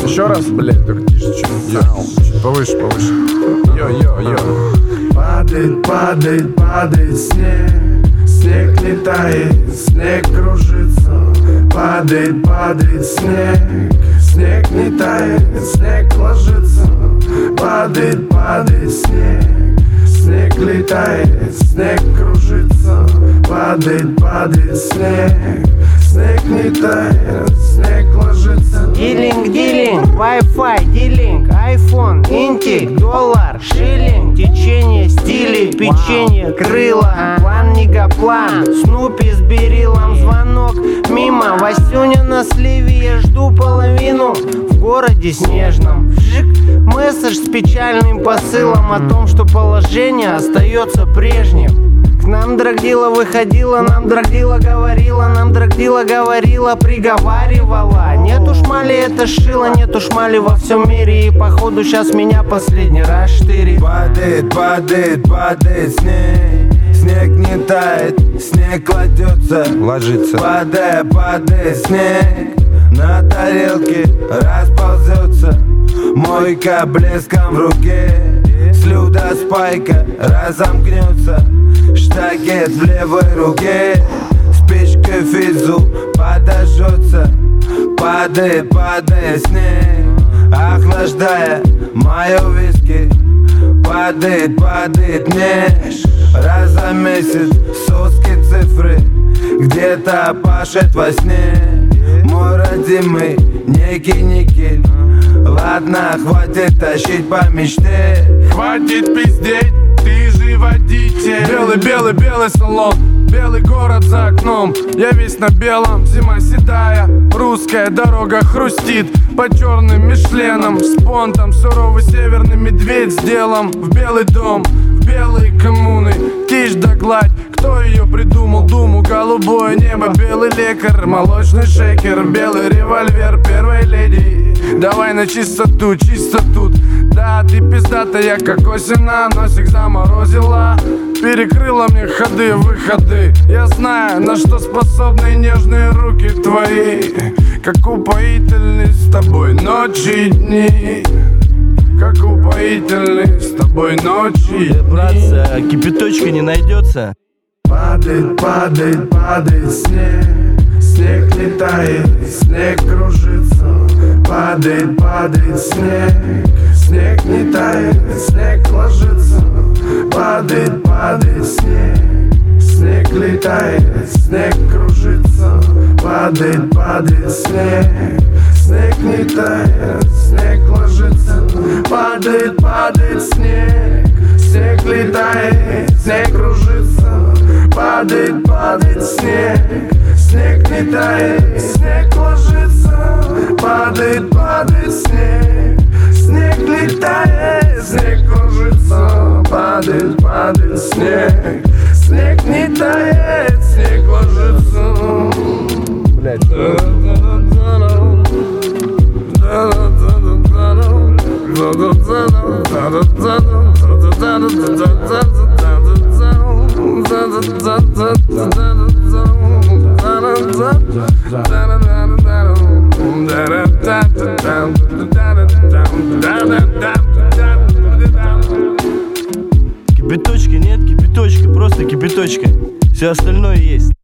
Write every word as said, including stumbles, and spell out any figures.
Еще раз, блядь, только тише чуть. Чуть повыше, повыше. Йо-йо-йо. Падает, падает, падает снег. Снег летает, снег кружится. Падает, падает снег. Снег не тает, снег ложится. Падает, падает снег. Снег летает, снег кружится. Падает, падает снег. Снег не тает, снег ложится. Дилинг, дилинг, Wi-Fi, дилинг, iPhone, интик, доллар, шиллинг, течение, стили, печенье, крыло, план, негоплан, Снупи с Берилом, звонок мимо, Васюня на сливе, я жду половину в городе снежном. Вжик, месседж с печальным посылом о том, что положение остается прежним. К нам Драгдила выходила, нам Драгдила говорила, нам Драгдила говорила, приговаривала. Нету шмали, это шило, нету шмали во всем мире. И походу сейчас меня последний раз штырит. Падает, падает, падает снег. Снег не тает, снег кладется, ложится. Падает, падает снег. На тарелке расползется. Мойка блеском в руке. Слюда спайка разомкнется. Штагет в левой руке. Спичка физу подожжется. Падает, падает снег, охлаждая мою виски. Падает, падает неж. Раз за месяц соски цифры где-то пашет во сне. Мой родимый некий никель. Ладно, хватит тащить по мечте. Хватит пиздеть, ты же водитель. Белый, белый, белый салон, белый город за окном. Я весь на белом, зима седая. Русская дорога хрустит по черным мишленам. С понтом суровый северный медведь с делом. В белый дом, в белые коммуны. Тишь да гладь, кто ее придумал? Думу, голубое небо, белый лекарь, молочный шейкер, белый револьвер первой леди. Давай на чистоту, чисто тут. Да, ты пиздатая, как осена. Носик заморозила, перекрыла мне ходы, выходы. Я знаю, на что способны нежные руки твои. Как упоительны с тобой ночи и дни. Как упоительны с тобой ночи и дни. Братцы, кипяточка не найдется? Падает, падает, падает снег. Снег летает, снег кружится. Падает, падает снег. Снег не тает, снег ложится. Падает, падает снег. Снег летает, снег кружится. Падает, падает снег. Снег не тает, снег ложится. Падает, падает снег. Снег летает, снег кружится. Падает, падает снег. Снег не тает, снег ложится. Падает, падает снег. Снег летает, снег кружится. Падает, падает снег. Снег не тает, снег ложится. Блять, Кипяточка нет, кипяточка, просто кипяточка. Все остальное есть.